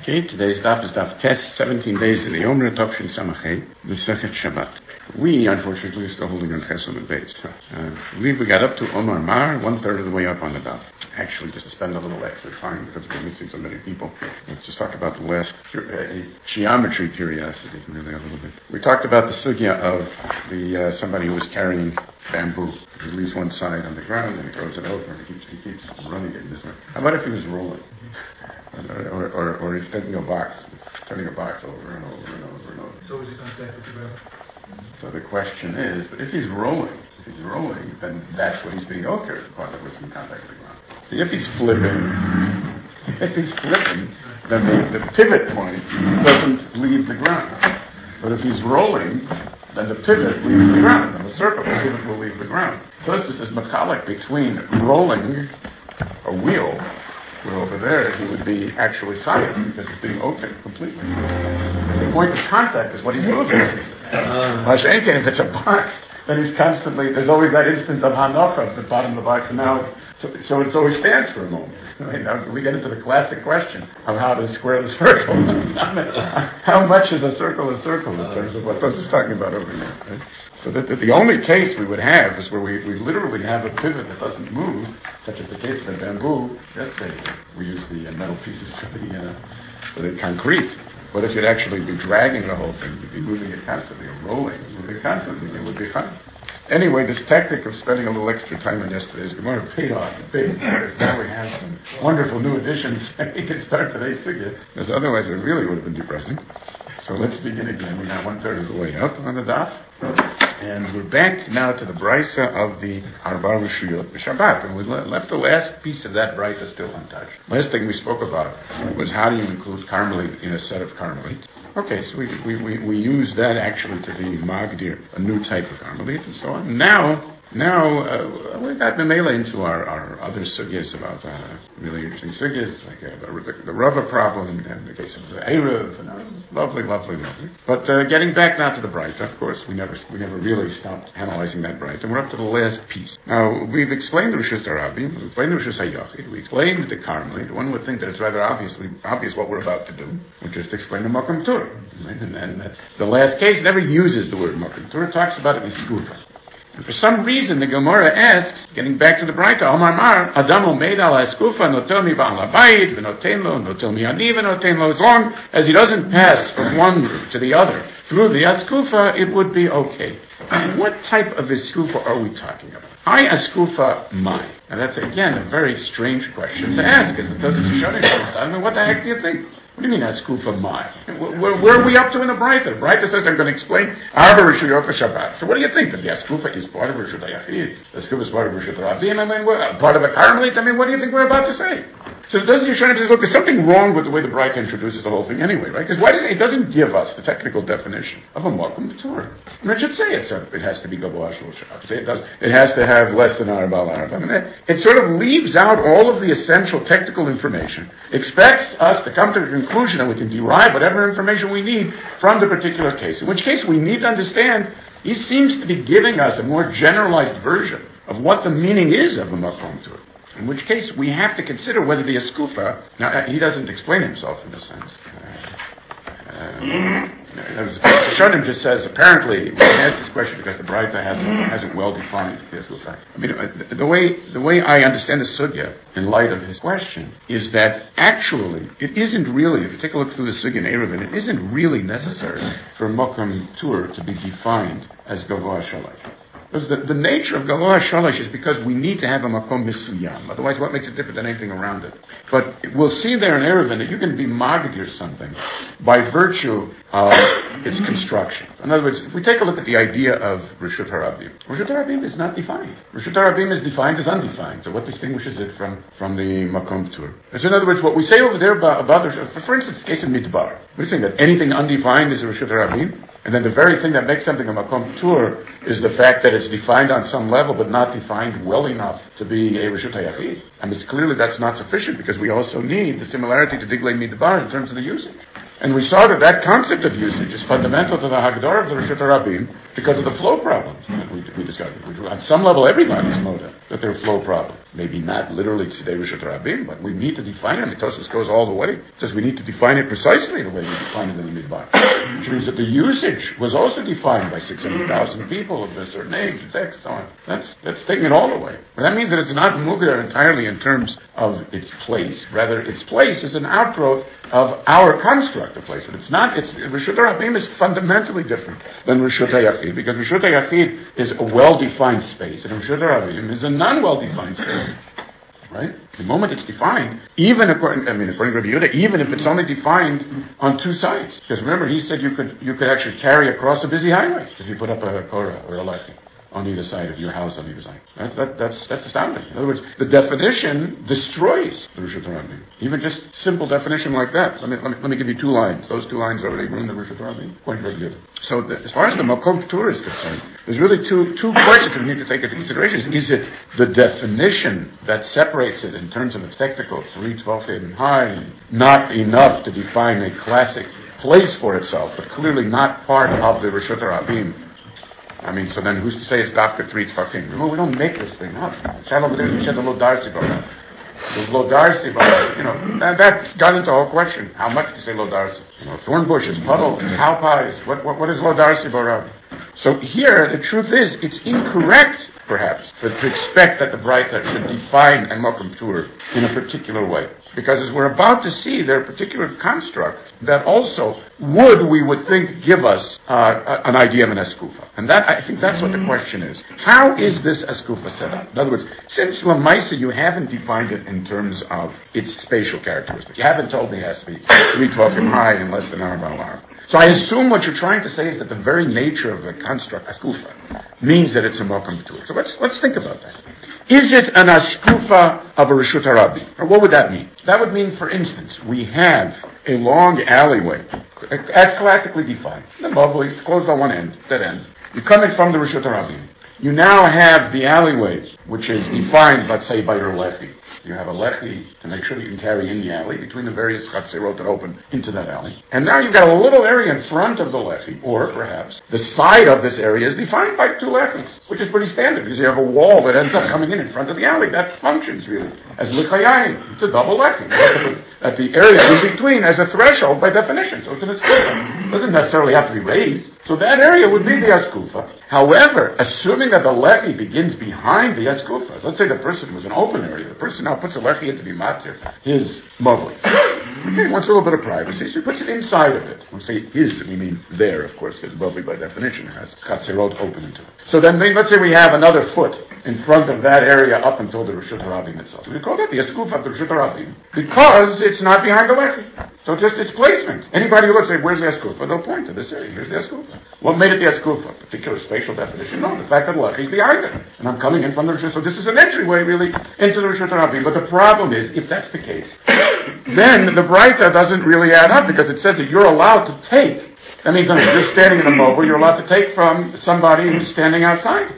Okay, today's daf is daf test, 17 days in the Omer Topshin Samachay, the Sechet Shabbat. We, unfortunately, are still holding on Chesed and Beis. I believe we got up to Omar Mar, 1/3 of the way up on the daf. Actually, just to spend a little extra time, because we're missing so many people. Let's just talk about the last geometry curiosity, really a little bit. We talked about the sugya of the somebody who was carrying bamboo. He leaves one side on the ground and he throws it over and he keeps running it this way. How about if he was rolling? Or he's taking a box, turning a box over and over and over and over. So is he contact with the ground? So the question is, but if he's rolling, then that's what he's being okay as part of what's in contact with the ground. See, if he's flipping, then the pivot point doesn't leave the ground. But if he's rolling, then the pivot leaves the ground, and the circle, the pivot will leave the ground. So this is mechanic between rolling a wheel, where over there he would be actually silent because it's being open completely. The point of contact is what he's moving. If it's a box, then he's constantly, there's always that instant of hanocha at the bottom of the box, and now, so it always stands for a moment. Right? Now we get into the classic question of how to square the circle. How much is a circle in terms of what Tosh is talking about over here? Right? So that the only case we would have is where we literally have a pivot that doesn't move, such as the case of the bamboo. Yesterday we use the metal pieces for the concrete. But if you'd actually be dragging the whole thing, you'd be moving it constantly, or rolling, moving it constantly, it would be fine. Anyway, this tactic of spending a little extra time on yesterday's Gemara paid off big, because now we have some wonderful new additions and we can start today's sugya, because otherwise it really would have been depressing. So let's begin again. We're now 1/3 of the way up on the daf. And we're back now to the brisa of the Arba Rishuyot B'Shabbat. And we left the last piece of that brisa still untouched. Last thing we spoke about was how do you include Carmelite in a set of Carmelites. Okay, so we use that actually to be Magdir, a new type of Carmelite and so on. Now, we got Memela into our other sugyas about really interesting sugyas, like the Rava problem and the case of the Erev, and lovely. But getting back now to the Brayta, of course, we never really stopped analyzing that Brayta, and we're up to the last piece. Now, we've explained the Rishus Harabim, we've explained the Rishus Hayachid, we explained the Carmelite. One would think that it's rather obvious what we're about to do, which is to explain the Mokum Tur. Right? And that's the last case never uses the word Mokum Tur, it talks about it in Skufa. And for some reason, the Gemara asks, getting back to the Brayta, Omar Mar, Adam omeid al ha'eskufa, notel mi ba'al habayit, v'noten lo, notel mi ani, v'noten lo. As long as he doesn't pass from one group to the other through the askufa, it would be okay. And what type of askufa are we talking about? Hi askufa mai. And that's, again, a very strange question to ask, because it doesn't shut it. I mean, what the heck do you think? What do you mean, Askufa Mai? Where are we up to in the Brayta? The Brayta says I'm going to explain Arba Rishuyot B'Shabbat. So what do you think? That the Askufa is part of Rishut HaYachid? The Askufa is part of Rishut HaRabim? I mean, part of a Carmelite? I mean, what do you think we're about to say? So doesn't Yeshua say, look, there's something wrong with the way the Brayta introduces the whole thing anyway, right? Because it doesn't give us the technical definition of a Mokum Tur. And it should say it has to be Gavoah Shel Shab. It has to have less than Arba al Arba. I mean, it sort of leaves out all of the essential technical information, expects us to come to the conclusion that we can derive whatever information we need from the particular case. In which case we need to understand, he seems to be giving us a more generalized version of what the meaning is of a Makom Tur. In which case we have to consider whether the Askufa, now he doesn't explain himself in this sense. Shonim just says, apparently, we asked this question because the Brayta hasn't well defined the Askufa. I mean, the way I understand the Sugya, in light of his question, is that actually, it isn't really, if you take a look through the Sugya in Eruvin, it isn't really necessary for Mokum Tur to be defined as Gavoah Shalash. Because the nature of Gavoah Shalash is because we need to have a Makom Misuyam. Otherwise, what makes it different than anything around it? But we'll see there in Eruvin that you can be Magdir something by virtue of its construction. In other words, if we take a look at the idea of Rishut HaRabim, Rishut HaRabim is not defined. Rishut HaRabim is defined as undefined. So what distinguishes it from the Makom Tur? So in other words, what we say over there about for instance, the case of Midbar, we're saying that anything undefined is a Rishut HaRabim. And then the very thing that makes something a Makom Tur is the fact that it's defined on some level, but not defined well enough to be a Rishut HaYachid. I mean, clearly that's not sufficient, because we also need the similarity to Diglei Midbar in terms of the usage. And we saw that concept of usage is fundamental to the Hagdor of the Rishut HaRabim because of the flow problems that we discovered. On some level, everybody's moda that there are flow problems. maybe not literally Tzidei Rishut Rabim, but we need to define it. Tosfos goes all the way. It says we need to define it precisely the way we define it in the Midbar. Which means that the usage was also defined by 600,000 people of a certain age, sex, so on. That's taking it all the way. But that means that it's not Mugdar entirely in terms of its place. Rather, its place is an outgrowth of our construct of place. But it's not, Rishut Rabim is fundamentally different than Rishut HaYachid, because Rishut HaYachid is a well-defined space, and Rishut Rabim is a non-well-defined space. Right? The moment it's defined, even according to Rabbi Yehuda, even if it's only defined on two sides. Because remember, he said you could actually carry across a busy highway if you put up a Korah or a Lechi on either side of your house on either side. That's astounding. In other words, the definition destroys the Rishut Rabim. Even just simple definition like that. Let me give you two lines. Those two lines already ruin the Rishut Rabim. Quite very good. So as far as the Makom P'tur is concerned, there's really two questions we need to take into consideration. Is it the definition that separates it in terms of its technical, 3, 12 feet and high, not enough to define a classic place for itself, but clearly not part of the Rishut Rabim? I mean, so then who's to say it's Dafka 3 Tfachim? Remember, we don't make this thing up. Shalom B'dei said the Lo Darsi Bara. The Lo Darsi Bara, that got into the whole question. How much do you say Lo Darsi? Thorn bushes, puddles, cow pies. What is Lo Darsi Bara? So here, the truth is, it's incorrect, perhaps, to expect that the Braita should define a Makom P'tur in a particular way. Because as we're about to see, there are particular constructs that also we would think, give us an idea of an eskufa. And I think that's what the question is. How is this eskufa set up? In other words, since Lamaisa, you haven't defined it in terms of its spatial characteristics. You haven't told me it has to be 312 high and less than arba. So I assume what you're trying to say is that the very nature of the construct, askufa, means that it's a Makom P'tur. So let's think about that. Is it an askufa of a Rishut Rabim? Or what would that mean? That would mean, for instance, we have a long alleyway, as classically defined. The Mavli, it's closed on one end, dead end. You're coming from the Rishut Rabim. You now have the alleyway, which is defined, let's say, by your lechi. You have a lechi to make sure that you can carry in the alley between the various chatzirot that open into that alley. And now you've got a little area in front of the lechi, or perhaps the side of this area is defined by two lechis, which is pretty standard because you have a wall that ends up coming in front of the alley. That functions really as lichayayim. It's a double lechi. At the area in between as a threshold by definition. So it's an askufa. It doesn't necessarily have to be raised. So that area would be the askufa. However, assuming that the lechi begins behind the askufa, let's say the person was an open area, the person now puts a lechi in to be matir, his mavli. Okay, wants a little bit of privacy, so he puts it inside of it. When we say his, we mean there, of course, because mavli by definition has chatzirot open into it. So then let's say we have another foot in front of that area up until the Rishut Rabim itself. We call that the askufa of the Rishut Rabim because it's not behind the lechi. So just its placement. Anybody who looks at where's the askufa, they'll point to this area. Here's the askufa. What made it the askufa? A particular spatial definition? No, the fact that the lechi is behind it. And I'm coming in from the Rishut. So this is an entryway really into the Rishut Rabim. But the problem is, if that's the case, then the Braita doesn't really add up because it says that you're allowed to take. That means if you're standing in a mobile, you're allowed to take from somebody who's standing outside.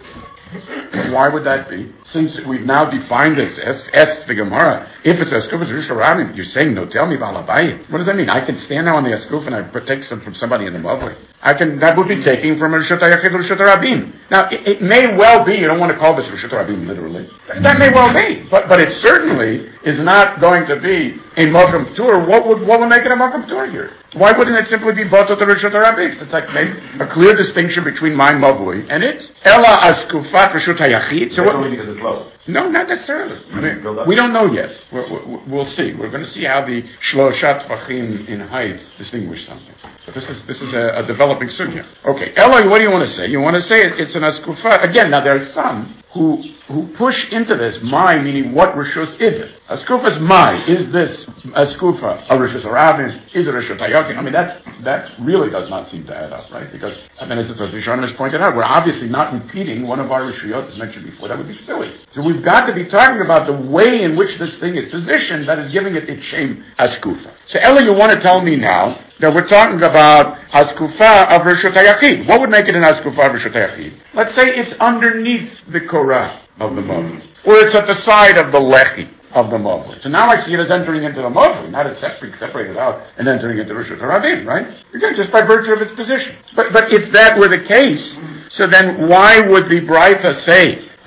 Why would that be? Since we've now defined this as the Gemara, if it's Eskufas Rishut Rabim, you're saying, no, tell me Balabai. What does that mean? I can stand now on the Eskuf and I take some from somebody in the Mavli. That would be taking from a Rishut HaYachid or Rishut Rabim. Now, it may well be, you don't want to call this Rishut Rabim literally. That may well be. But it certainly is not going to be a Makom P'tur. What would make it a Makom P'tur here? Why wouldn't it simply be Batot Rishut Rabim? It's like make a clear distinction between my Mavli and it. Ela Askufat Rishut HaYachid. So only because it's low. No, not necessarily. I mean, we don't know yet. We'll see. We're going to see how the Shloshat Tfachim in height distinguish something. But this is a developing sugya. Okay, Eloi, what do you want to say? You want to say it's an askufa. Again, now there are some who push into this, meaning what Rishus is it? Askufa is my. Is this askufa a Rishus Rabim? Is it Rishus HaYachid? I mean, that really does not seem to add up, right? Because, as Rishonim has pointed out, we're obviously not repeating one of our Rishuyot as mentioned before. That would be silly. So we've got to be talking about the way in which this thing is positioned that is giving it its shame askufa. So Ella, you want to tell me now that we're talking about askufa of Rishut HaYachid. What would make it an askufa of Rishut HaYachid? Let's say it's underneath the korah of the mavli, or it's at the side of the lechi of the mavli. So now I see it as entering into the mavli, not as separated out and entering into Rishut Rabim, right? Again, just by virtue of its position. But if that were the case, so then why would the Braita say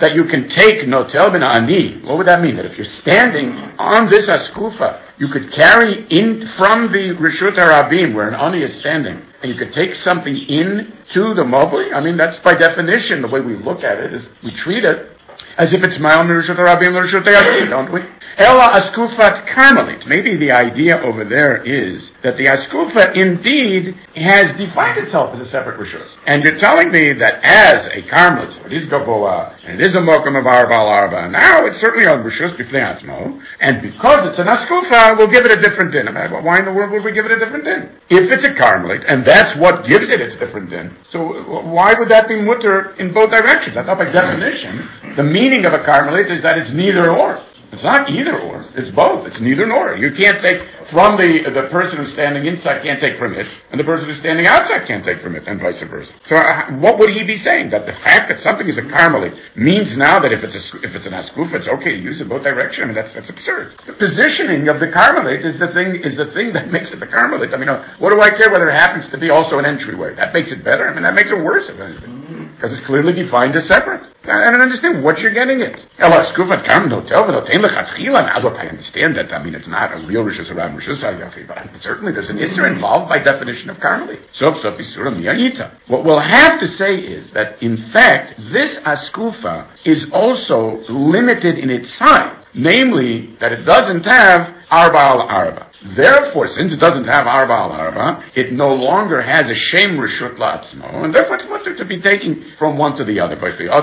that you can take notel ben ani. What would that mean? That if you're standing on this askufa, you could carry in from the Rishut HaRabim, where an ani is standing, and you could take something in to the mobli? I mean, that's by definition, the way we look at it, is we treat it as if it's ma'al Rishut HaRabim Rishut HaYachid, don't we? Ela askufat karmelit. Maybe the idea over there is that the askufa indeed has defined itself as a separate rishus. And you're telling me that as a karmelit, it is gaboa, and it is a mokum of arba al arba, now it's certainly on rishus b'fnei atzmo, and because it's an askufa, we'll give it a different din. I mean, why in the world would we give it a different din? If it's a karmelit, and that's what gives it its different din, so why would that be mutter in both directions? I thought by definition, the meaning of a karmelit is that it's neither or. It's not either or. It's both. It's neither nor. You can't take from the person who's standing inside can't take from it, and the person who's standing outside can't take from it, and vice versa. So what would he be saying? That the fact that something is a karmelit means now that if it's an askuf, it's okay to use it both directions. I mean, that's absurd. The positioning of the karmelit is the thing that makes it the karmelit. I mean, what do I care whether it happens to be also an entryway? That makes it better. I mean, that makes it worse if anything. Because it's clearly defined as separate. I don't understand what you're getting at. I understand that. I mean, it's not a real Rishus HaRabim, Rishus HaYachid, but certainly there's an Isser involved by definition of karmelit. Sof Isura Miyayita. What we'll have to say is that, in fact, this askufa is also limited in its size. Namely, that it doesn't have arba al arba. Therefore, since it doesn't have arba al arba, it no longer has a shem reshut la'atzmo, and therefore it's mutter to be taken from one to the other.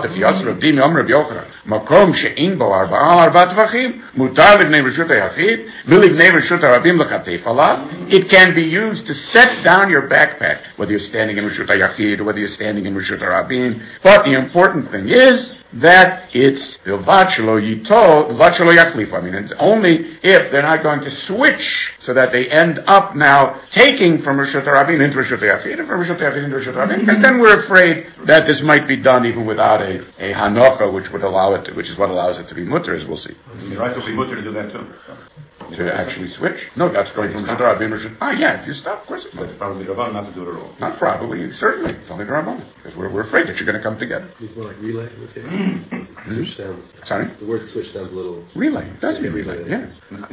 Makom she'in bo arba al arba tvachim, mutar libnei reshut ha'yachid, v'libnei reshut ha'rabim l'chatef alav. It can be used to set down your backpack, whether you're standing in reshut ha'yachid or whether you're standing in reshut ha'rabim. But the important thing is that it's v'vat shelo yito, v'vat shelo yachlif. I mean, it's only if they're not going to switch so that they end up now taking from Rishut HaRabim into Rishut HaYachid and from Rishut HaYachid into Rishut HaRabim, because then we're afraid that this might be done even without a hanocha, which would allow it, which is what allows it to be mutter, as we'll see. You're right to be mutter to do that too. To actually switch? No, that's going from Rishut HaRabim to Rishut. Yeah, if you stop, of course it's But it's probably the Rabban not to do it at all. Not probably, certainly. It's only the Rabban. Because we're afraid that you're going to come together. It's more like relay. Switch sounds. Sorry? The word switch sounds a little. Relay. It does mean relay, yeah.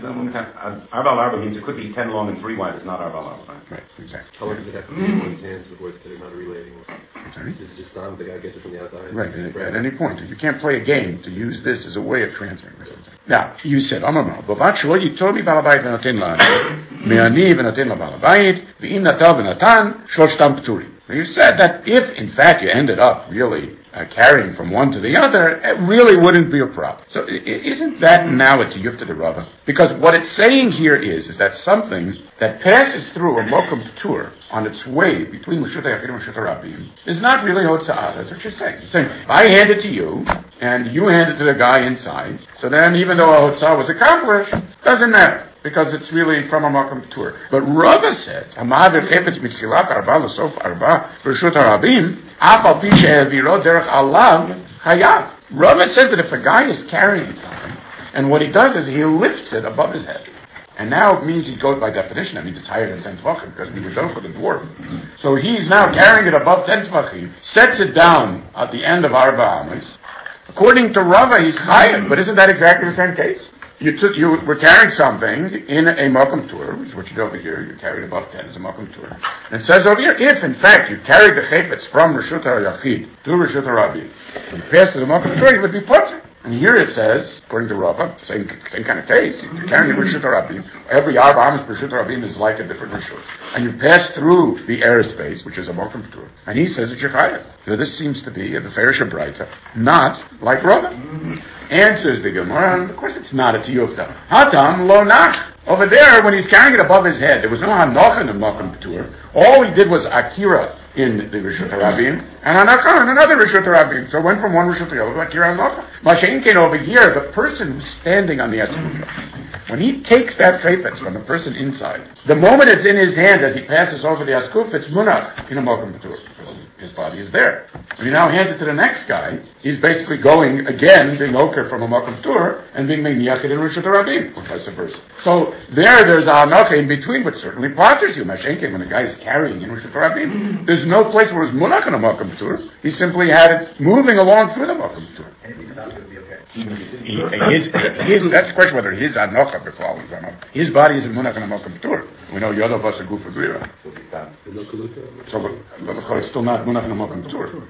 Arba al arba means it could be 10 long and 3 wide. It's not arba al arba. Right, exactly. How long does it have to be in one's hands before it's considered not a relay anymore? Sorry? Is it just sound the guy gets it from the outside? Right, at any point. You can't play a game to use this as a way of transferring something. Now, you said, Amamah, Bovat shelo yitomi balabayit v'noten la'ani, me'ani v'noten la'balabayit, v'im natal v'natan, shloshtam pturim. You said that if, in fact, you ended up really carrying from one to the other, it really wouldn't be a problem. So isn't that now a tiyuf to the Rava? Because what it's saying here is that something that passes through a mokum tour on its way between Rishut HaYachid and Rishut HaRabim is not really hotza'ah. That's what you're saying. You're saying, if I hand it to you, and you hand it to the guy inside, so then even though a hotza'ah was accomplished, doesn't matter. Because it's really from a Makam tour. But Rava said, Hamaver chefetz mitchilat arba l'sof arba Rishut HaRabim, af al pi she'eviro derech alav chayav. Rava says that if a guy is carrying something, and what he does is he lifts it above his head. And now it means he goes by definition, that means it's higher than 10 tvachim, because we were done for the dwarf. So he's now carrying it above 10 tvachim, sets it down at the end of arba amas. According to Rava, he's chayav, but isn't that exactly the same case? You were carrying something in a Malkum tour, which is what you do over here. You carried above 10 as a Malkum tour. And it says over here, if in fact you carried the chayfetz from Rishut HaYachid to Rishut HaRabim, and you passed to the Malkum tour, you would be potter. And here it says, according to Rava, same kind of case, you're carrying the Rishut HaRabim, every Arba Amas Rishut HaRabim is like a different Rishut. And you pass through the airspace, which is a Malkum tour. And he says that you're chayav. So this seems to be, the Ferish Braita, not like Rava. Answers the Gemara, and of course it's not a tiyufta. Hatam lo nach. Over there, when he's carrying it above his head, there was no hanocha in the Malkum tour. All he did was akira in the Rishut HaRabim, and hanacha in another Rishut HaRabim. So it went from one Rishut to the other, akira hanocha. Mashen came over here, the person who's standing on the askufa, when he takes that chayfetz from the person inside, the moment it's in his hand as he passes over the askufa, it's munach in a Malkum tour. His body is there. When he now hands it to the next guy, he's basically going again, being oker from a Malkum tour, and being me'niyachid in Rishut HaRabim, or vice versa. So there's a hanocha in between, which certainly potters you. Mashenkin, when the guy is carrying in Rishut HaRabim, there's there's no place where it's munach in a makom p'tur. He simply had it moving along through the makom p'tur. That's the question whether his anocha befall is anocha. His body is in munach in a makom p'tur. We know Yodav was a gufa grira. So it's still not munach in a makom p'tur.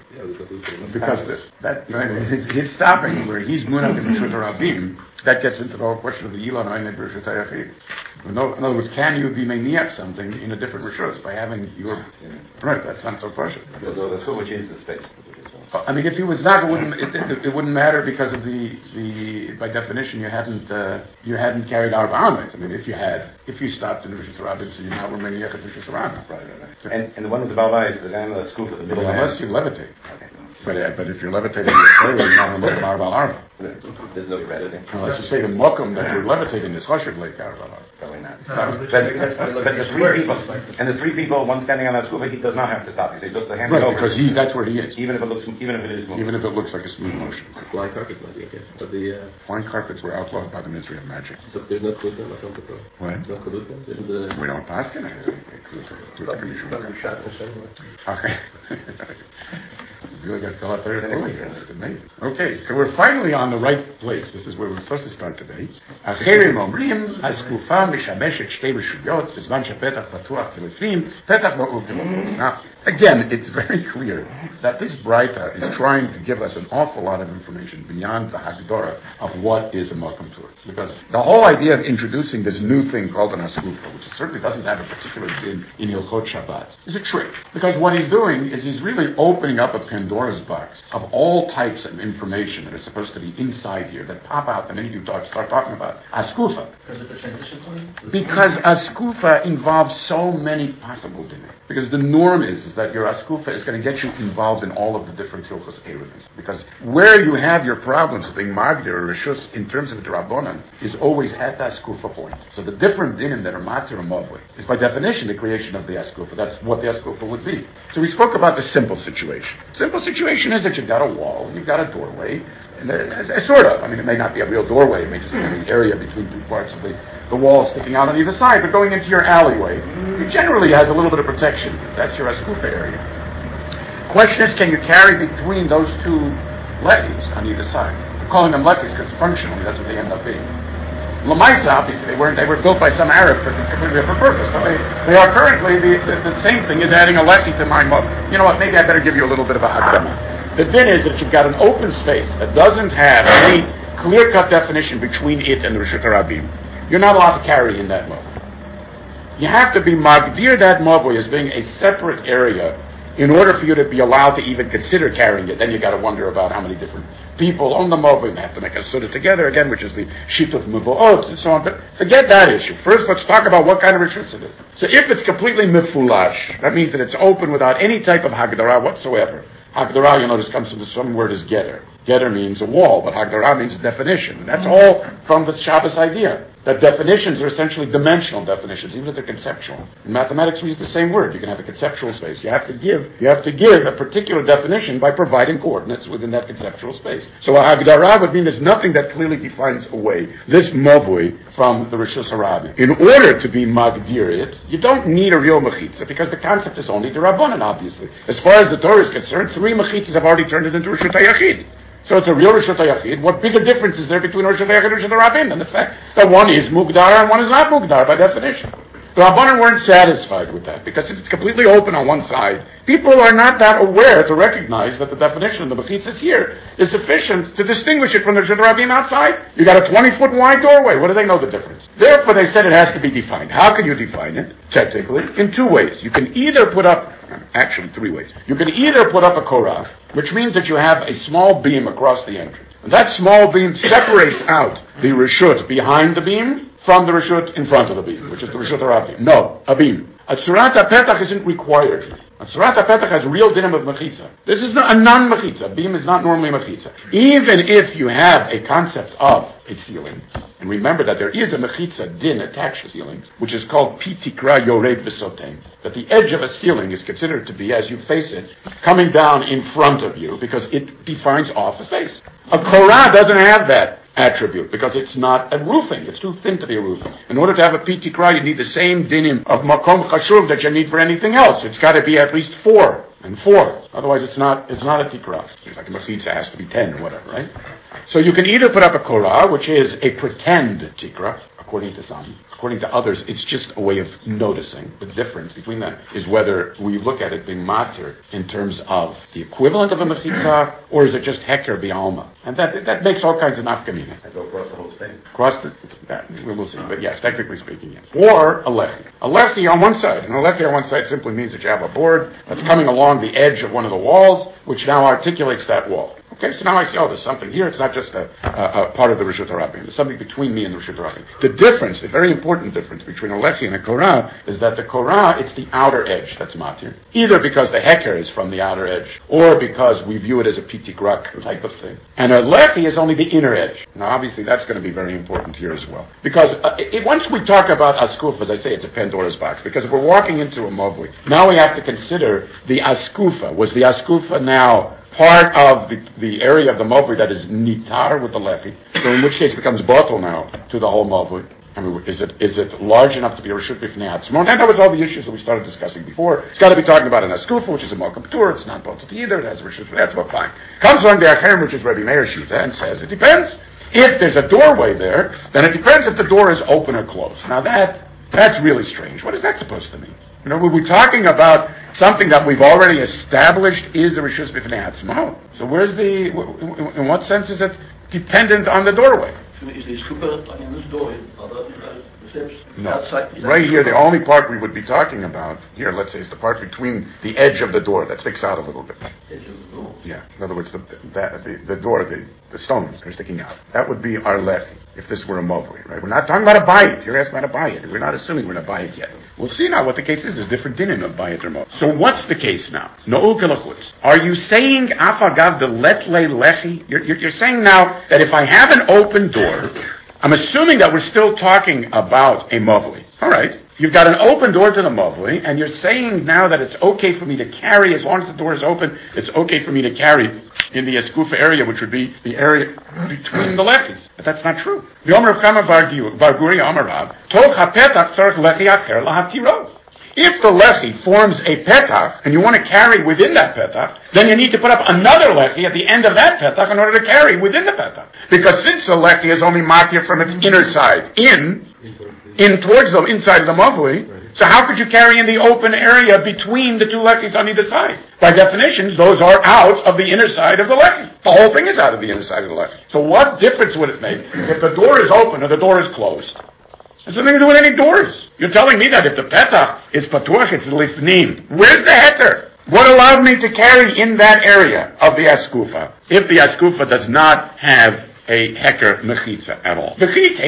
Because his stopping where he's munach in Rishut Rabim, that gets into the whole question of the Ilan Ayne Rishut HaYachid. In other words, can you be maniac something in a different Rishus by having your... Right, that's not so question. So that's what changes the space. I mean, if he was not, it wouldn't matter because of the by definition you hadn't carried Arba Amet. I mean, if you stopped in Rishus Rabim, so you now were maniac at Rishus Rabim. Right. And the one with the Balai is the guy in the school for the middle. Unless you levitate. Okay. But if you're levitating your prayer, you're not going to Arba Arba. There's no crediting. Unless you say the Mokum that you're levitating is Choshev Lake Arba Arba. Probably not. But the three people, one standing on that school, he does not have to stop. He says just the hand over. Because that's where he is. Even if it is moving. Even if it looks like a smooth motion. Flying carpets might be okay. But the flying carpets were outlawed by the Ministry of Magic. So there's no Kluta on the control. What? No Kluta? We don't pass it. Okay. You really got to fill out there. It's amazing. Okay, so we're finally on the right place. This is where we're supposed to start today. Acherim omrim, askufa mishameshet shtei reshuyot, b'zman shepetach patuach telefim, petach ma'uv telefim. Now, again, it's very clear that this Braita is trying to give us an awful lot of information beyond the Hagdorah of what is a Makom Tur. Because the whole idea of introducing this new thing called an askufa, which certainly doesn't have a particular din in Hilchot Shabbat, is a trick. Because what he's doing is he's really opening up a Pandora's box of all types of information that are supposed to be inside here that pop out the minute you start talking about askufa. Because it's a transition point? Because askufa involves so many possible dinim. Because the norm is that your askufa is going to get you involved in all of the different hilchos eruvim. Because where you have your problems with being magdir or rishus in terms of the rabbanan is always at the askufa point. So the different dinim that are matir and mavui is by definition the creation of the askufa. That's what the askufa would be. So we spoke about the simple situation. Simple situation is that you've got a wall and you've got a doorway. And sort of. I mean, it may not be a real doorway. It may just be an area between two parts of the wall sticking out on either side. But going into your alleyway, it generally has a little bit of protection. That's your askufa area. Question is, can you carry between those two lekis on either side? We're calling them lekis because functionally that's what they end up being. Lamaisa, obviously, they were built by some Arab for a completely different purpose. But they are currently the same thing as adding a leki to my mother. You know what? Maybe I better give you a little bit of a hakdama. The din is that you've got an open space that doesn't have any clear-cut definition between it and the Rishut Rabim. You're not allowed to carry in that mavui. You have to be magdir that mavui as being a separate area in order for you to be allowed to even consider carrying it. Then you got to wonder about how many different people own the mavui and have to make a suda together again, which is the shituf mevuot and so on. But forget that issue. First, let's talk about what kind of rishus it is. So if it's completely mifulash, that means that it's open without any type of hagdara whatsoever. Hagdara, you notice, comes from the some word is getter. Getter means a wall, but Hagdara means definition. And that's all from the Shabbos idea. That definitions are essentially dimensional definitions, even if they're conceptual. In mathematics, we use the same word. You can have a conceptual space. You have to give a particular definition by providing coordinates within that conceptual space. So a Hagdara would mean there's nothing that clearly defines away this mavui from the Rishus Harabim. In order to be magdir it, you don't need a real mechitza, because the concept is only the Rabbanan, obviously. As far as the Torah is concerned, 3 mechitzas have already turned it into Rishut HaYachid. So it's a real Rishut HaYachid. What bigger difference is there between Rishut HaYachid and Rishut HaRabim than the fact that one is Mugdar and one is not Mugdar by definition? The Rabbanan weren't satisfied with that, because if it's completely open on one side, people are not that aware to recognize that the definition of the mechitzas here is sufficient to distinguish it from the Rishut HaRabim outside. You got a 20-foot wide doorway. What do they know the difference? Therefore, they said it has to be defined. How can you define it, technically? In 2 ways. You can either put up, actually 3 ways. You can either put up a korah, which means that you have a small beam across the entrance. And that small beam separates out the reshut behind the beam from the reshut in front of the beam, which is the reshut harabim. No, a beam. A tzurat petach isn't required. A tzurat petach has real dinim of mechitza. This is not a non-mechitza. Beam is not normally mechitza. Even if you have a concept of a ceiling, and remember that there is a mechitza din attached to ceilings, which is called pitikra yored v'sotem, that the edge of a ceiling is considered to be, as you face it, coming down in front of you, because it defines off a space. A korah doesn't have that attribute, because it's not a roofing. It's too thin to be a roofing. In order to have a pitikra, you need the same dinim of makom chashuv that you need for anything else. It's got to be at least 4. and 4. Otherwise, it's not a tikra. It's like a mechitza has to be 10 or whatever, right? So you can either put up a korah, which is a pretend tikra, according to some. According to others, it's just a way of noticing. The difference between them is whether we look at it being matir in terms of the equivalent of a mechitza, or is it just heker bi'alma? And that makes all kinds of nafkamina. I go across the whole thing. That, we will see, but yes, technically speaking, yes. Or a lechi. A lechi on one side. And a lechi on one side simply means that you have a board that's coming along the edge of one of the walls, which now articulates that wall. Okay, so now I see, there's something here. It's not just a part of the Reshut HaRabim. There's something between me and the Reshut HaRabim. The difference, the very important difference between a lechi and a korah is that the korah, it's the outer edge that's matir. Either because the heker is from the outer edge, or because we view it as a pitikrak type of thing. And a lechi is only the inner edge. Now, obviously, that's going to be very important here as well. Because once we talk about askufa, as I say, it's a Pandora's box. Because if we're walking into a mavli, now we have to consider the askufa. Was the askufa now part of the area of the mavli that is nitar with the lechi? So in which case it becomes bottle now to the whole mavli. I mean, is it large enough to be a reshut b'fnei atzmo? And that was all the issues that we started discussing before. It's got to be talking about an askufa, which is a malkam tur. It's not bottle either. It has a reshut b'fnei atzmo. Fine. Comes along the acherem, which is Rabbi Meir Shita, and says it depends. If there's a doorway there, then it depends if the door is open or closed. Now that's really strange. What is that supposed to mean? You know, we're talking about something that we've already established is the Reshus B'fnei Atzmo. So in what sense is it dependent on the doorway? Is the scuba in this door? No. Right here, the only part we would be talking about, here, let's say, is the part between the edge of the door that sticks out a little bit. Edge of the door? Yeah. In other words, the door, the stones are sticking out. That would be our lechi, if this were a mavli, right? We're not talking about a bayit. You're asking about a bayit. We're not assuming we're in a bayit yet. We'll see now what the case is. There's different din in a bayit or mavli. So what's the case now? No'u kelachutz. Are you saying afagav de letle lechi? You're saying now that if I have an open door, I'm assuming that we're still talking about a mavli. All right. You've got an open door to the mavli, and you're saying now that it's okay for me to carry, as long as the door is open, it's okay for me to carry in the eskufa area, which would be the area between the lechis. But that's not true. The Omer of Kama Bar Guri Amarav, Toch hapetach tzarech lechi acher lahatiro. If the lechi forms a petach, and you want to carry within that petach, then you need to put up another lechi at the end of that petach in order to carry within the petach. Because since the lechi is only matir from its inner side, in towards the inside of the mavli, so how could you carry in the open area between the two lechis on either side? By definitions, those are out of the inner side of the lechi. The whole thing is out of the inner side of the lechi. So what difference would it make if the door is open or the door is closed? It has nothing to do with any doors. You're telling me that if the petach is patuach, it's lifnim. Where's the heter? What allowed me to carry in that area of the askufa if the askufa does not have a heker mechitza at all?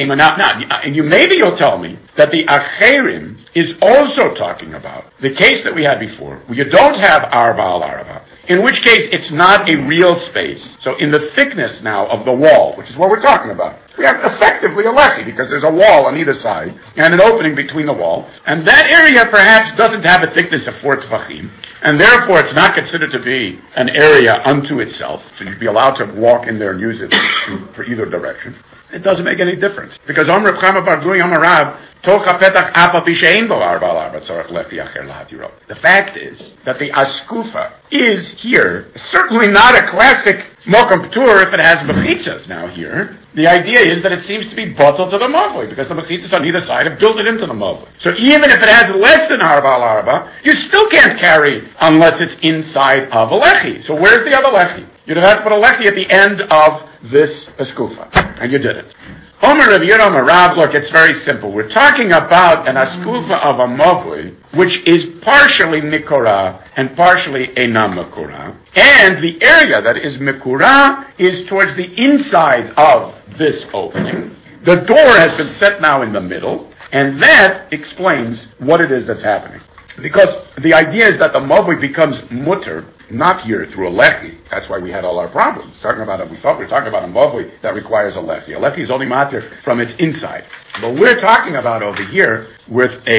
And you'll tell me that the acherim is also talking about the case that we had before, where you don't have arba al arba, in which case it's not a real space. So in the thickness now of the wall, which is what we're talking about, we have effectively a lechi, because there's a wall on either side, and an opening between the wall, and that area perhaps doesn't have a thickness of 4 tefachim, and therefore it's not considered to be an area unto itself, so you'd be allowed to walk in there and use it for either direction. It doesn't make any difference. Because Omer of Chama Bar Guri Amarav, Tocha Petach Apa Pishein Bo Arba Arba Tzorach Lefi Acher Lahatiro. The fact is that the askufa is here certainly not a classic Mokum P'tur if it has mechitzas now here. The idea is that it seems to be bottled to the mavli, because the mechitzas on either side have built it into the mavli. So even if it has less than arba al arba, you still can't carry unless it's inside of a lechi. So where's the other lechi? You'd have to put a lechi at the end of this askufa, and you did it. Omer of Yerom Arav, look, it's very simple. We're talking about an askufa of a mavli, which is partially mikora and partially enam mikora. And the area that is mikora is towards the inside of this opening. The door has been set now in the middle, and that explains what it is that's happening. Because the idea is that the mavli becomes mutter, not here through a lechi. That's why we had all our problems. We thought we were talking about a mavli that requires a lechi. A lechi is only matter from its inside. But we're talking about over here with a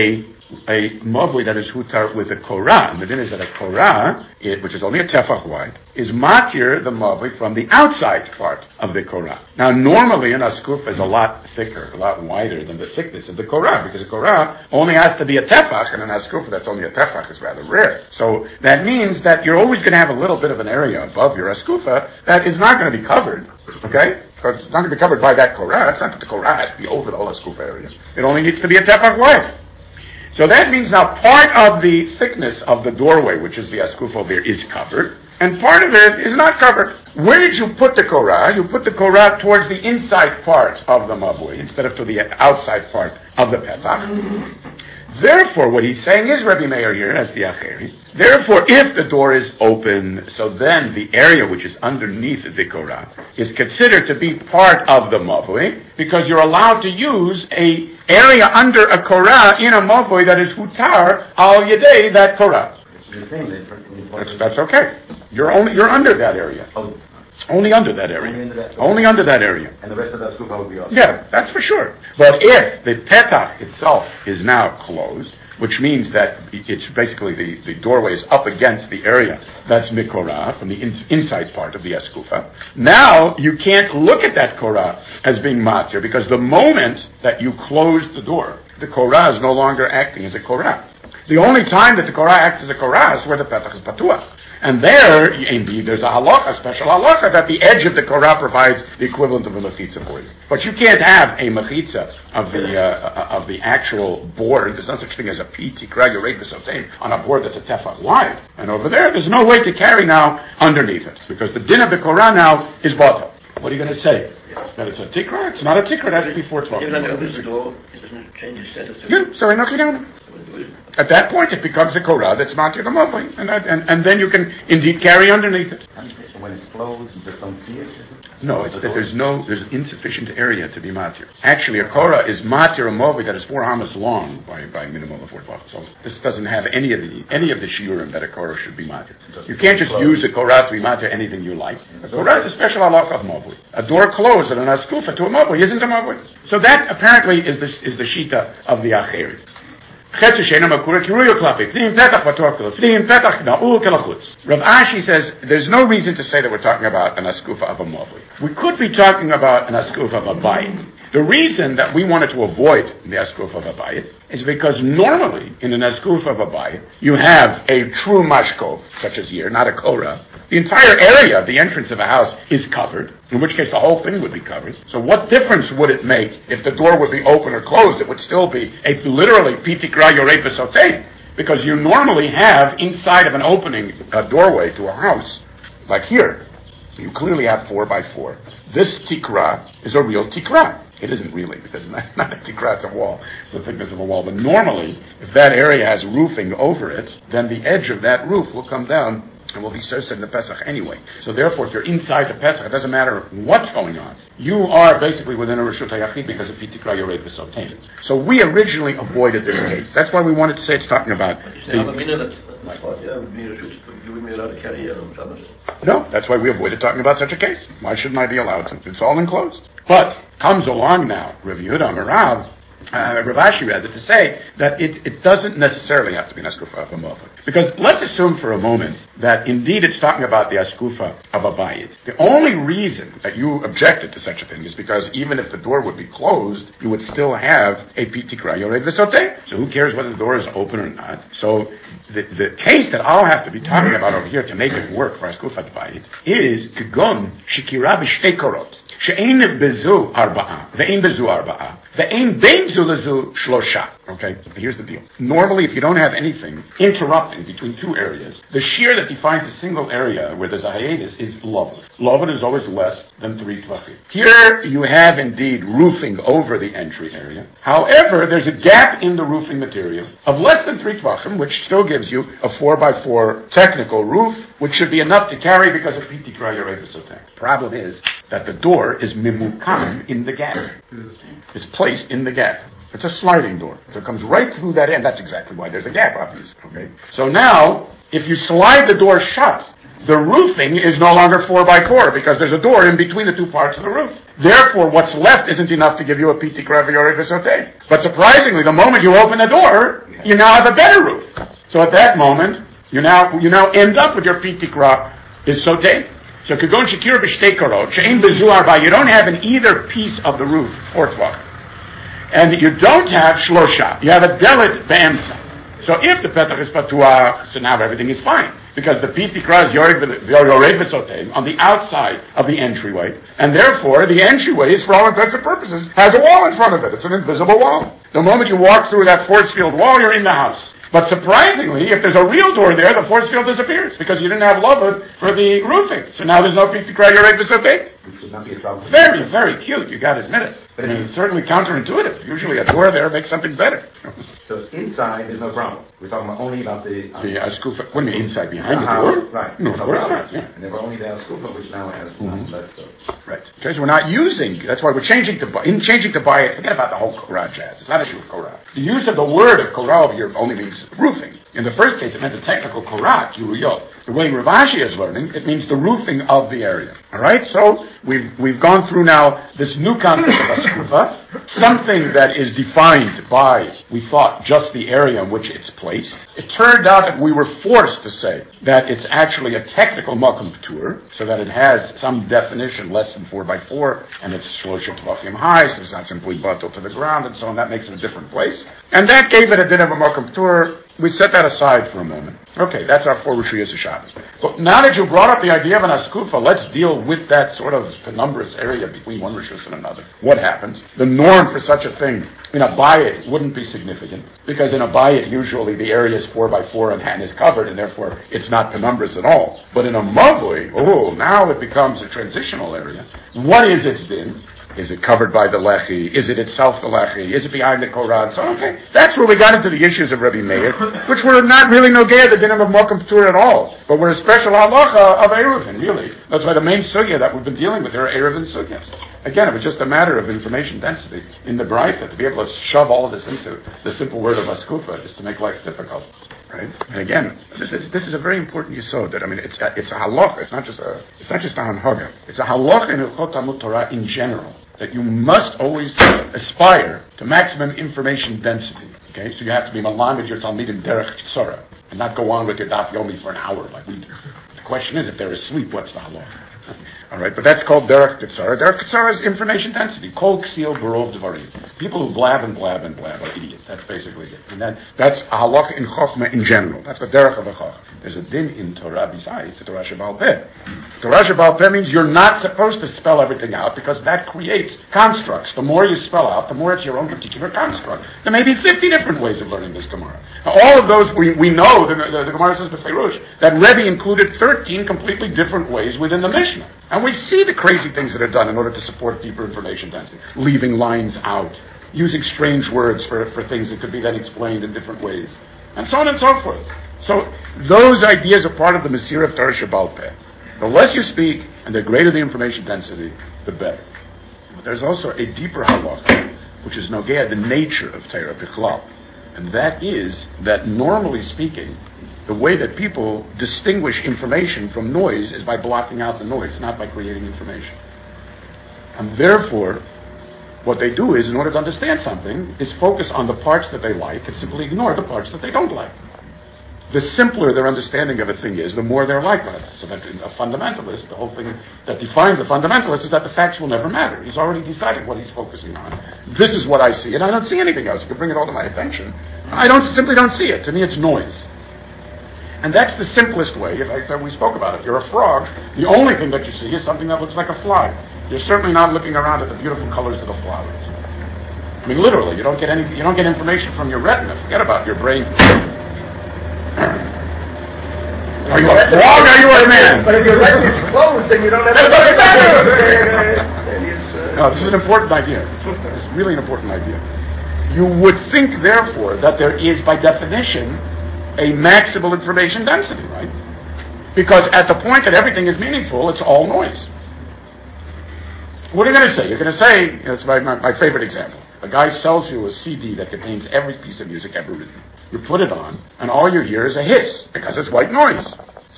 a mavui that is hutar with a korah. And the din is that a korah, which is only a tefach wide, is matir the mavui from the outside part of the korah. Now, normally an askufa is a lot thicker, a lot wider than the thickness of the korah, because a korah only has to be a tefach, and an askufa that's only a tefach is rather rare. So that means that you're always going to have a little bit of an area above your askufa that is not going to be covered, okay? Because it's not going to be covered by that korah. It's not that the korah has to be over the whole askufa area. It only needs to be a tefach wide. So that means now part of the thickness of the doorway, which is the askufa over here, is covered, and part of it is not covered. Where did you put the korah? You put the korah towards the inside part of the mavui instead of to the outside part of the petach. Therefore, what he's saying is, Rabbi Meir here, as the Acheri, therefore, if the door is open, so then the area which is underneath the korah is considered to be part of the mavui, because you're allowed to use a area under a korah in a mavui that is hutar al yedei that korah. That's okay. You're under that area. Only under that area. Only under that area. And the rest of that skufa would be off. Yeah, that's for sure. But if the petach itself is now closed, which means that it's basically the doorway is up against the area that's mikorah, from the inside part of the eskufa, now you can't look at that korah as being matir, because the moment that you close the door, the korah is no longer acting as a korah. The only time that the korah acts as a korah is where the petach is patuach. And there, indeed, there's a halacha, a special halacha, that the edge of the korah provides the equivalent of a mechitza for you. But you can't have a mechitza of the actual board. There's no such thing as a tikra yorei v'sotein on a board that's a tefach wide. And over there's no way to carry now underneath it, because the din of the korah now is batal. What are you going to say? That it's a tikra? It's not a tikra. It has to be 412. Even when it opens the door, it doesn't change its status. Yeah, so I knock it down. At that point, it becomes a korah that's matir the mavui, and then you can indeed carry underneath it. So when it's closed, you just don't see it, is it? No, there's insufficient area to be matir. Actually, a korah is matir a mavui that is 4 amas long by minimum of 4 tefachim. So this doesn't have any of the shiurim that a korah should be matir. You can't just use a korah to be matir anything you like. A korah is a special halacha of mavui. A door closed and an askufa to a mavui isn't a mavui. So that apparently is the shita of the Acheri. Rav Ashi says there's no reason to say that we're talking about an askufa of a mavui. We could be talking about an askufa of a bayit. The reason that we wanted to avoid the askufa of a bayit is because normally in an askufa of a bayit you have a true mashkov, such as here, not a korah. The entire area of the entrance of a house is covered, in which case the whole thing would be covered. So what difference would it make if the door would be open or closed? It would still be literally pitikra yorei v'sotein, because you normally have inside of an opening, a doorway to a house, like here, you clearly have 4 by 4. This tikra is a real tikra. It isn't really, because it's not a tikra, it's a wall. It's the thickness of a wall. But normally, if that area has roofing over it, then the edge of that roof will come down and will be served in the Pesach anyway. So therefore, if you're inside the Pesach, it doesn't matter what's going on. You are basically within a Reshut HaYachid because of Pitikra Yorei V'Sotein. So we originally avoided this case. That's why we wanted to say it's talking about... No, that's why we avoided talking about such a case. Why shouldn't I be allowed to? It's all enclosed. But comes along now, Rav Yehuda Amarav, Rav Ashi rather, to say that it doesn't necessarily have to be an askufa of a mavui. Because let's assume for a moment that indeed it's talking about the askufa of a bayit. The only reason that you objected to such a thing is because even if the door would be closed, you would still have a pitikra yorei v'sotein. So who cares whether the door is open or not? So the case that I'll have to be talking about over here to make it work for askufa bayit is k'gon shikira b'shtei korot. שאין בזו 4, ואין בזו 4, ואין בין זו לזו 3. Okay, here's the deal. Normally, if you don't have anything interrupting between two areas, the shear that defines a single area where there's a hiatus is lavud. Lavud is always less than 3 tvachim. Here you have indeed roofing over the entry area. However, there's a gap in the roofing material of less than 3 tvachim, which still gives you a 4 by 4 technical roof, which should be enough to carry because of pitikra yorei v'sotein. Problem is that the door is mimukam in the gap. It's placed in the gap. It's a sliding door. So it comes right through that end. That's exactly why there's a gap, obviously. Okay. So now, if you slide the door shut, the roofing is no longer 4x4 because there's a door in between the two parts of the roof. Therefore, what's left isn't enough to give you a piti graviore visote. But surprisingly, the moment you open the door, you now have a better roof. So at that moment, you now end up with your piti gra visote. So kagon shekir b'shtei korot she'ein bezuar ba. You don't have in either piece of the roof 4 and you don't have shlosha. You have a delit be'emtza. So if the petach is patua, so now everything is fine. Because the pitikra is yored v'soteim on the outside of the entryway. And therefore, the entryway is, for all intents and purposes, has a wall in front of it. It's an invisible wall. The moment you walk through that force field wall, you're in the house. But surprisingly, if there's a real door there, the force field disappears because you didn't have lovud for the roofing. So now there's no pitikra yored v'soteim. Which would not be a problem. Very, very cute. You got to admit it. But it's certainly counterintuitive. Usually a door there makes something better. So inside is no problem. We're talking only about the askufa. What do you mean inside, behind the door? Right. No, of course not. Yeah. And then we're only the askufa, which now has less so. Right. Because we're not using. That's why we're changing to buy it. Forget about the whole korah jazz. It's not a issue of korah. The use of the word of korah over here only means roofing. In the first case, it meant the technical korah, kiruyot. The way Rav Ashi is learning, it means the roofing of the area. All right. So we've gone through now this new concept of askufa. Something that is defined by, we thought, just the area in which it's placed. It turned out that we were forced to say that it's actually a technical makom p'tur, so that it has some definition less than 4x4, and it's shlosha tvachim high, so it's not simply buttal to the ground, and so on. That makes it a different place. And that gave it a din of a makom p'tur. We set that aside for a moment. Okay, that's our 4 Rishuyas of Shabbos. But now that you brought up the idea of an askufa, let's deal with that sort of penumbras area between one Rishus and another. What happens? The norm for such a thing in a bayit wouldn't be significant, because in a bayit usually the area is 4x4 and is covered, and therefore it's not penumbras at all. But in a mavui, now it becomes a transitional area. What is its din? Is it covered by the lechi? Is it itself the lechi? Is it behind the korah? So, okay, that's where we got into the issues of Rabbi Meir, which were not really nogea the dinim of makom p'tur at all, but were a special halacha of Eruvin, really. That's why the main sugya that we've been dealing with here are Eruvin sugyas. Again, it was just a matter of information density in the Braita to be able to shove all of this into the simple word of askufa, just to make life difficult. Right? And again, this is a very important yesod. That it's a halacha. It's not just a hanhaga. It's a halacha in Hilchot Talmud Torah in general, that you must always aspire to maximum information density. Okay, so you have to be malamed your talmidim derech tzara and not go on with your daf yomi for an hour like we do. The question is, if they're asleep, what's the halacha? All right, but that's called derech tzara. Derech tzara is information density. Kol ksil barov dvarim. People who blab and blab and blab are idiots. That's basically it. And that's a halacha in chachma in general. That's the derech of a chacham. There's a din in Torah besides the Torah Shebaal Peh. Torah Shebaal Peh means you're not supposed to spell everything out, because that creates constructs. The more you spell out, the more it's your own particular construct. There may be 50 different ways of learning this Gemara. Now, all of those we know. The Gemara says b'feirush that Rebbe included 13 completely different ways within the Mishnah. And we see the crazy things that are done in order to support deeper information density. Leaving lines out, using strange words for things that could be then explained in different ways, and so on and so forth. So those ideas are part of the Mesirah of Torah Shebaal Peh. The less you speak, and the greater the information density, the better. But there's also a deeper halacha, which is nogea the nature of Torah Bichlal. And that is that, normally speaking, the way that people distinguish information from noise is by blocking out the noise, not by creating information. And therefore, what they do is, in order to understand something, is focus on the parts that they like and simply ignore the parts that they don't like. The simpler their understanding of a thing is, the more they're like it. So that a fundamentalist, the whole thing that defines a fundamentalist is that the facts will never matter. He's already decided what he's focusing on. This is what I see, and I don't see anything else. You can bring it all to my attention. I simply don't see it. To me, it's noise. And that's the simplest way. We spoke about it. If you're a frog, the only thing that you see is something that looks like a fly. You're certainly not looking around at the beautiful colors of the flowers. I mean, literally, you don't get information from your retina. Forget about your brain. Are you a frog or are you a man? But if your retina is closed, then you don't have to worry about it. No, this is an important idea. It's really an important idea. You would think, therefore, that there is, by definition, a maximal information density, right? Because at the point that everything is meaningful, it's all noise. What are you going to say? You're going to say, that's my favorite example. A guy sells you a CD that contains every piece of music ever written. You put it on, and all you hear is a hiss, because it's white noise.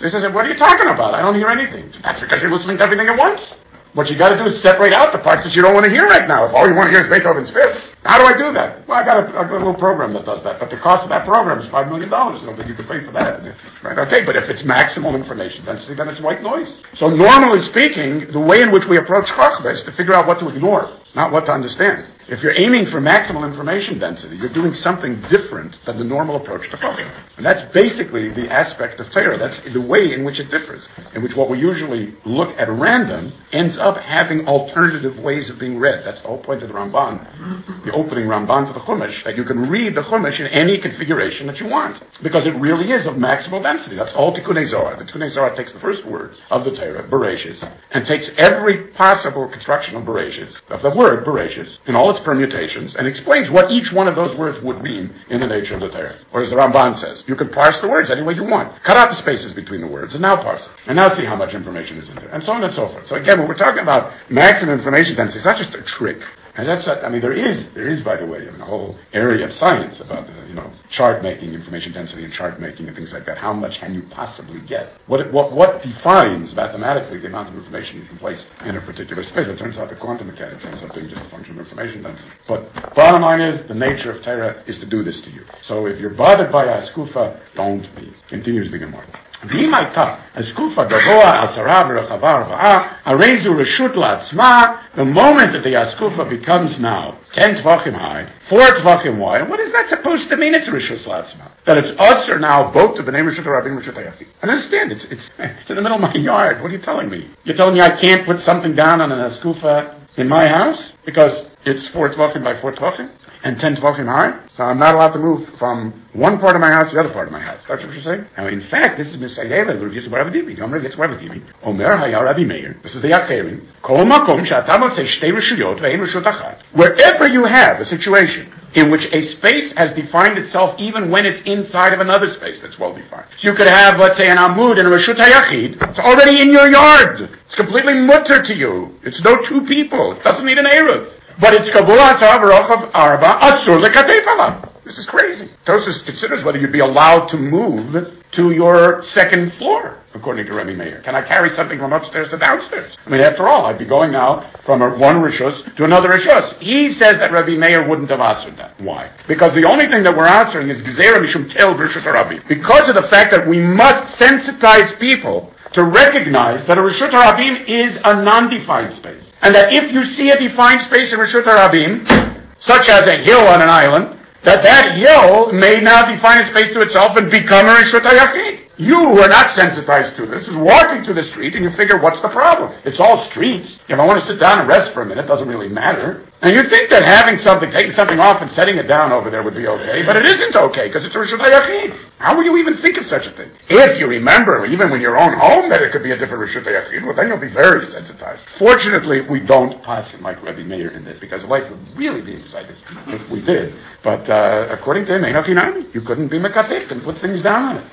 So he says, what are you talking about? I don't hear anything. That's because you're listening to everything at once. What you got to do is separate out the parts that you don't want to hear right now. If all you want to hear is Beethoven's Fifth, how do I do that? Well, I got a little program that does that, but the cost of that program is $5 million. I don't think you can pay for that. Right? Okay, but if it's maximal information density, then it's white noise. So normally speaking, the way in which we approach Chochmah is to figure out what to ignore, not what to understand. If you're aiming for maximal information density, you're doing something different than the normal approach to Chochmah. And that's basically the aspect of Torah. That's the way in which it differs, in which what we usually look at random ends up having alternative ways of being read. That's the whole point of the Ramban, the opening Ramban to the Chumash, that you can read the Chumash in any configuration that you want, because it really is of maximal density. That's all Tikkunei Zohar. The Tikkunei Zohar takes the first word of the Torah, Bereshis, and takes every possible construction of Bereshis, of the word Bereshis, in all its permutations, and explains what each one of those words would mean in the nature of the Torah. Or as the Ramban says, you can parse the words any way you want. Cut out the spaces between the words, and now parse it. And now see how much information is in there, and so on and so forth. So again, when we're talking about maximum information density, it's not just a trick. And that's not, there is, by the way, a whole area of science about, chart making, information density and chart making and things like that. How much can you possibly get? What defines mathematically the amount of information you can place in a particular space? It turns out the quantum mechanics ends up being just a function of information density. But bottom line is, the nature of Torah is to do this to you. So if you're bothered by a skufa, don't be. Continues the Gemara. ואם הייתה הסקופה גבוה 10 ורחבה 4, הרי זו רשות לעצמה, the moment that the askufa becomes now 10 tvachim high, 4 tvachim wide, what is that supposed to mean? It's rishus לעצמה. That it's usher now both to b'nei rishut harabim and rishut hayachid. And understand, it's in the middle of my yard. What are you telling me? You're telling me I can't put something down on an askufa in my house because it's 4 tvachim by 4 tvachim? And 10 tvachim high, so I'm not allowed to move from one part of my house to the other part of my house. That's what you're saying? Now, in fact, this is Misayela, Rav Yitzchak Bar Avdimi. Yomer Rav Yitzchak Bar Avdimi. Omer Haya Rabbi Meir. This is the Yacherim. Kol makom she'ata motzei shtei reshuyot ve'ein reshut achat. Wherever you have a situation in which a space has defined itself even when it's inside of another space that's well defined. So you could have, let's say, an amud and a reshut hayachid. It's already in your yard. It's completely mutter to you. It's no two people. It doesn't need an eruv. But it's Kabula Tav Arba Atzur Lekatef Alav. This is crazy. Tosfos considers whether you'd be allowed to move to your second floor, according to Rabbi Meir. Can I carry something from upstairs to downstairs? After all, I'd be going now from one rishus to another rishus. He says that Rabbi Meir wouldn't have answered that. Why? Because the only thing that we're answering is Gezerah Mishum Tel B'Rishut Harabim. Because of the fact that we must sensitize people to recognize that a Rishut Harabim is a non-defined space. And that if you see a defined space in Rishut Harabim, such as a hill on an island, that hill may now define a space to itself and become a Rishut HaYachid. You who are not sensitized to this is walking to the street and you figure, what's the problem? It's all streets. If I want to sit down and rest for a minute, it doesn't really matter. And you think that taking something off and setting it down over there would be okay, but it isn't okay because it's a Rishut HaYachid. How would you even think of such a thing? If you remember, even in your own home, that it could be a different Rishut HaYachid, well then you'll be very sensitized. Fortunately, we don't pass it like Rabbi Meir in this because life would really be excited if we did. But according to him, you couldn't be mekatef and put things down on it.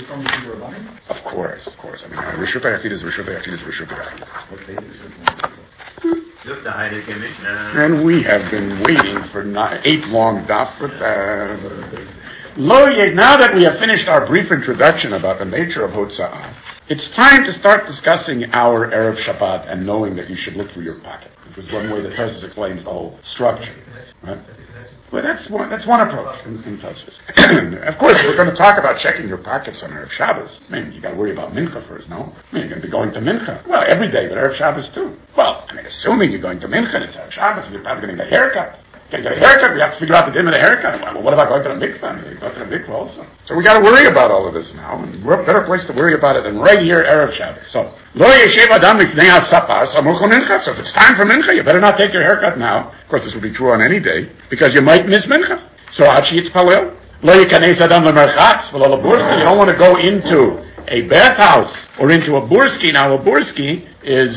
Of course. Rishut HaYachid is Rishut HaYachid is Rishut HaYachid. And we have been waiting for 8 long daf, but now that we have finished our brief introduction about the nature of Hotza'ah, it's time to start discussing our Erev Shabbat and knowing that you should look through your pocket, which was one way that Tosfos explains the whole structure. Right? Well, that's one approach in Tosfos. Of course, we're going to talk about checking your pockets on Erev Shabbos. You got to worry about Mincha first, no? You're going to be going to Mincha. Well, every day, but Erev Shabbos too. Well, assuming you're going to Mincha and it's Erev Shabbos, you're probably going to get a haircut. Can't get a haircut, we have to figure out the din of the haircut. Well, what about going to the mikvah? You go to the mikvah also. So we got to worry about all of this now, and we're a better place to worry about it than right here, Erev Shabbos. So, lo yeshev adam lifnei hasapar samuch mincha. So if it's time for mincha, you better not take your haircut now. Of course, this would be true on any day, because you might miss mincha. So, ad sheyitzpalel, lo yikanez adam lemerchatz v'lo leburski. You don't want to go into a bathhouse or into a burski. Now, a burski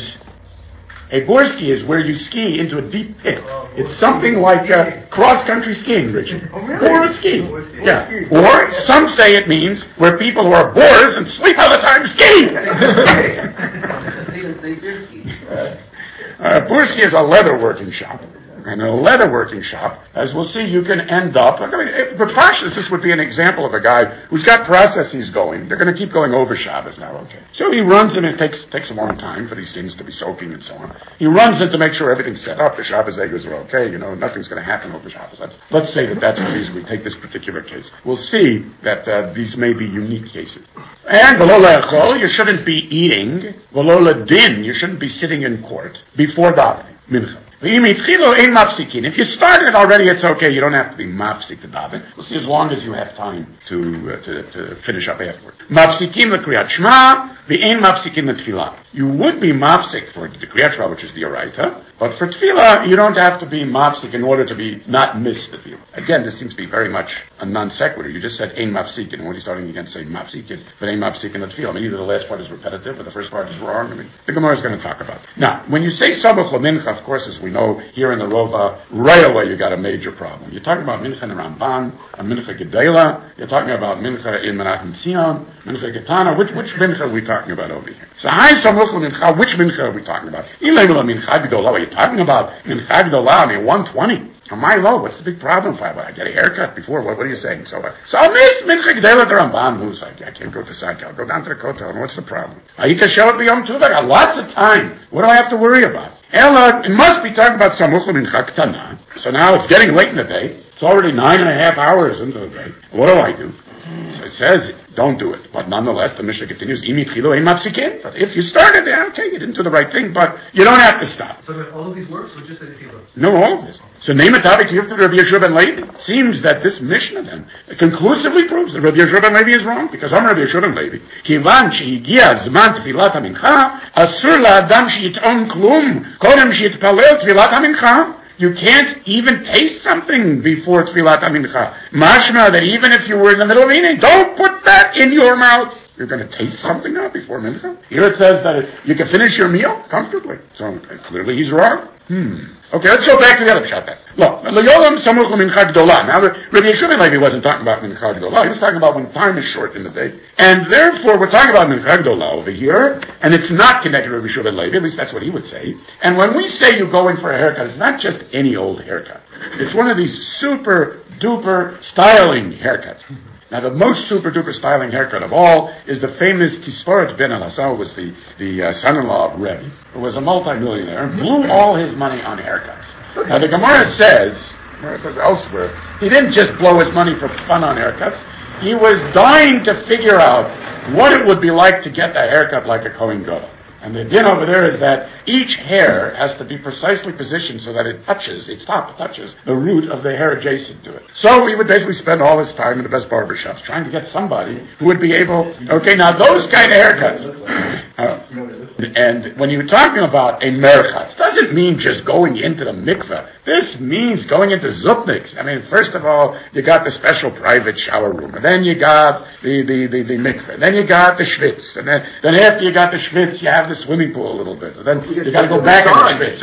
is where you ski into a deep pit. It's something like cross-country skiing, Richard. Oh, really? Or skiing. Yeah. Or some say it means where people who are boors and sleep all the time ski. Burski is a leather working shop. And in a leatherworking shop, as we'll see, you can end up, but Pashas, this would be an example of a guy who's got processes going. They're going to keep going over Shabbos now, okay. So he runs in, it takes a long time for these things to be soaking and so on. He runs in to make sure everything's set up, the Shabbos egos are okay, nothing's going to happen over Shabbos. Let's say that's the reason we take this particular case. We'll see that these may be unique cases. And v'lo le'echol, you shouldn't be eating. V'lo le'din, you shouldn't be sitting in court before davening. Mincha. If you started already, it's okay. You don't have to be mafsik to daven. We'll see as long as you have time to finish up afterward. Mafsikim l'kriyat shema, v'ein mafsikim l'tfilah. You would be mafsik for the kriyat shema, which is the oraita, but for tefillah, you don't have to be mafsik in order to be not miss the tefillah. Again, this seems to be very much a non sequitur. You just said ein mafsikin, and what are you starting again to say mafsikin, but ein mafsikin l'tefillah? Either the last part is repetitive or the first part is wrong. The Gemara is going to talk about it. Now, when you say sabuch l'mincha, of course, as we know here in the Rova, right away you got a major problem. You're talking about mincha in Ramban, a mincha gedela. You're talking about mincha in Menachem Tzion, mincha getana. Which mincha are we talking about over here? So hi sabuch l'mincha. Which mincha are we talking about? Mincha gedola. What are you talking about? Mincha gedola. 120. On my low, what's the big problem? If I get a haircut before, what are you saying? So I'll miss mincha gedela the Ramban. Who's like, I can't go to Saki. I'll go down to the Kotel. And what's the problem? I show it b'yom tov. I got lots of time. What do I have to worry about? Ella, it must be talking about samuch l'mincha ketana. So now it's getting late in the day. It's already 9.5 hours into the day. What do I do? So it says, don't do it. But nonetheless, the Mishnah continues, but if you started there, okay, you didn't do the right thing, but you don't have to stop. So all of these works or just the tefillah? No, all of this. So name it Tavik Yufta Rabbi Yeshua ben Levi. Seems that this Mishnah then conclusively proves that Rabbi Yeshua ben Levi is wrong, because I'm Rabbi Yeshua ben Levi. Kivan shehigia zman tfilat hamincha, asur la'adam sheyitom klum, kodem sheyitpalel tfilat hamincha. You can't even taste something before Tfilat HaMincha. Mashma, that even if you were in the middle of eating, don't put that in your mouth. You're going to taste something now before Mincha? Here it says that you can finish your meal comfortably. So clearly he's wrong. Okay, let's go back to the other pshat then. Look, now Rabbi Yeshua ben Levi wasn't talking about Mincha Gdolah. He was talking about when time is short in the day. And therefore, we're talking about Mincha Gdolah over here, and it's not connected to Rabbi Yeshua ben Levi, at least that's what he would say. And when we say you go in for a haircut, it's not just any old haircut. It's one of these super duper styling haircuts. Now, the most super-duper styling haircut of all is the famous Tisforet ben Al-Hassau, who was the son-in-law of Rebbe, who was a multimillionaire and blew all his money on haircuts. Now, the Gemara says elsewhere, he didn't just blow his money for fun on haircuts. He was dying to figure out what it would be like to get a haircut like a Kohen Gadol. And the din over there is that each hair has to be precisely positioned so that it touches the root of the hair adjacent to it. So he would basically spend all his time in the best barbershops trying to get somebody who would be able, okay, now those kind of haircuts. And when you're talking about a merchatz, doesn't mean just going into the mikveh. This means going into zupniks. I mean, first of all, you got the special private shower room, and then you got the mikveh, then you got the schwitz, and then after you got the schwitz, you have the swimming pool a little bit, and then you got to go back into the schwitz.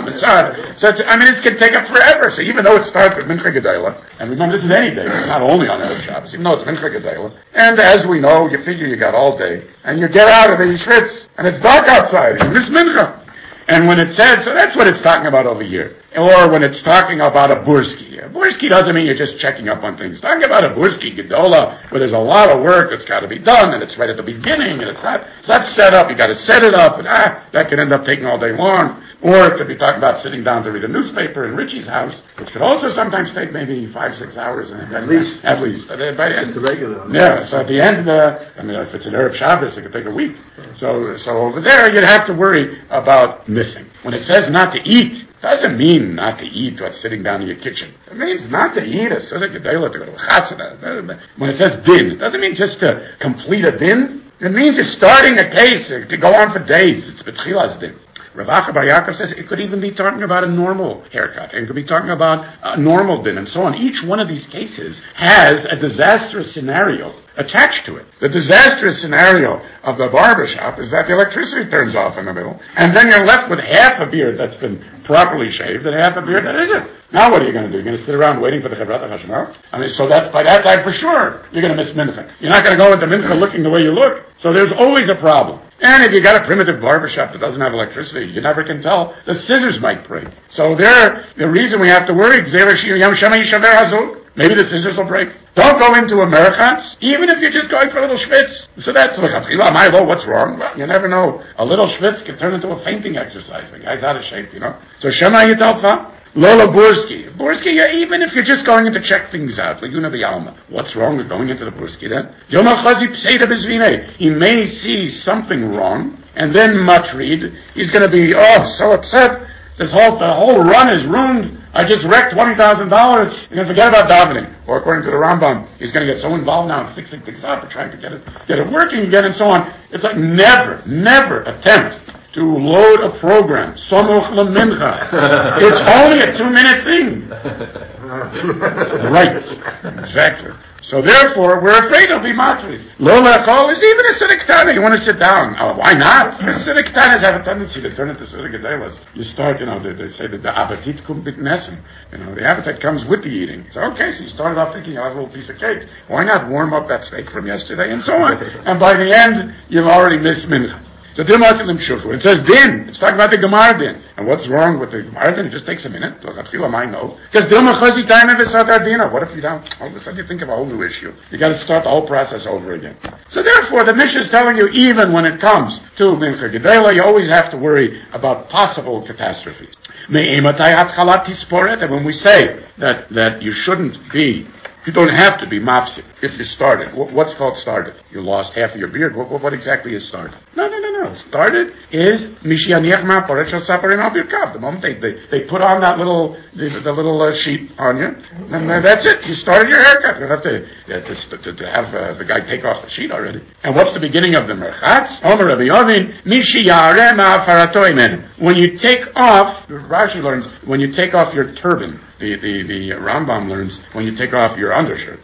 So it's going to take up forever. So even though it starts with Mincha Gedela, and remember this is any day, it's not only on Erev Shabbos, even though it's Mincha Gedela, and as we know, you figure you got all day, and you get out of the schwitz, and it's dark outside, you miss Mincha. And when it says, so that's what it's talking about over here. Or when it's talking about a burski. A burski doesn't mean you're just checking up on things. It's talking about a burski gedola, where there's a lot of work that's got to be done, and it's right at the beginning, and it's not set up. You got to set it up, and that could end up taking all day long. Or it could be talking about sitting down to read a newspaper in Richie's house, which could also sometimes take maybe 5-6 hours. At least. By the end. Regular. Yeah. So at the end, if it's an Erev Shabbos, it could take a week. So over there, you'd have to worry about missing. When it says not to eat, doesn't mean not to eat what's sitting down in your kitchen. It means not to eat a Seder Gedela to go to a chatzah. When it says din, it doesn't mean just to complete a din. It means you're starting a case. It could go on for days. It's betchilas din. Rav Acha Bar Yaakov says it could even be talking about a normal haircut. It could be talking about a normal din and so on. Each one of these cases has a disastrous scenario attached to it. The disastrous scenario of the barbershop is that the electricity turns off in the middle, and then you're left with half a beard that's been properly shaved and half a beard that isn't. Now what are you going to do? You're going to sit around waiting for the Chevrat HaChashmal? So that by that time for sure you're going to miss Mincha. You're not going to go into Mincha looking the way you look. So there's always a problem. And if you got a primitive barbershop that doesn't have electricity, you never can tell. The scissors might break. So the reason we have to worry, maybe the scissors will break. Don't go into Americans, even if you're just going for a little schwitz. So that's what's wrong? Well, you never know. A little schwitz can turn into a fainting exercise. The guy's out of shape, So Shema Yitalfa, Lola Bursky, even if you're just going in to check things out, like Alma, what's wrong with going into the Bursky then? He may see something wrong, and then Matrid, he's going to be, so upset. The whole run is ruined. I just wrecked $20,000. You're going to forget about davening. Or according to the Rambam, he's going to get so involved now in fixing things up and trying to get it working again and so on. It's like never attempt to load a program. Somoch lemincha. It's only a 2-minute thing. Right. Exactly. So therefore, we're afraid of matrid. Lo lechol is even a Siddur Ketana. You want to sit down. Why not? Siddur Ketanas have a tendency to turn into Siddur Gedolos. You start, they say that the appetit kommt mit Nessen. The appetite comes with the eating. So okay, so you started off thinking, I'll have a little piece of cake. Why not warm up that steak from yesterday and so on? And by the end, you've already missed mincha. So it says din. It's talking about the Gemara din. And what's wrong with the Gemara din? It just takes a minute. Because what if you don't? All of a sudden you think of a whole new issue. You got to start the whole process over again. So therefore, the Mishnah is telling you, even when it comes to Mincha Gedela, you always have to worry about possible catastrophes. And when we say that you shouldn't be, you don't have to be mafsik if you started. What's called started? You lost half of your beard. What exactly is started? No. Started is mishianiachma parashal saparim al birkav. The moment they put on that little sheet on you, and that's it. You started your haircut. You don't have to have the guy take off the sheet already. And what's the beginning of the merchatz? Omer Rabbi Yovin mishiyarema faratoimen. When you take off, Rashi learns when you take off your turban. The Rambam learns when you take off your undershirt.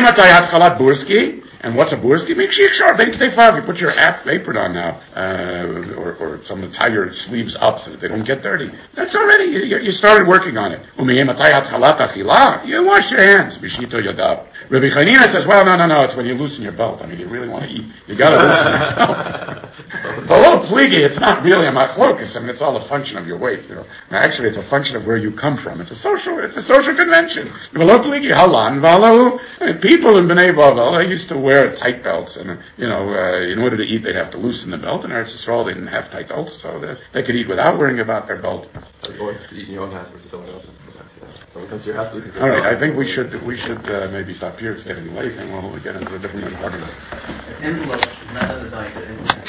And what's a burski? You put your apron on now, or someone tie your sleeves up so that they don't get dirty. That's already, you started working on it. You wash your hands. Rabbi Chanina says, well, no, it's when you loosen your belt. You really want to eat. You gotta loosen your belt. The little pligi, it's not really a machlokas. It's all a function of your weight, Now, actually, it's a function of where you come from. It's a social convention. People in Bnei Bavel, they used to wear tight belts, and in order to eat, they'd have to loosen the belt. In Eretz Yisrael, they didn't have tight belts, so they could eat without worrying about their belt. Or eating your own house versus someone else's. Someone comes to your house. All right, I think we should maybe stop here. It's getting late, and we'll get into a different environment. Envelope is not on the diet.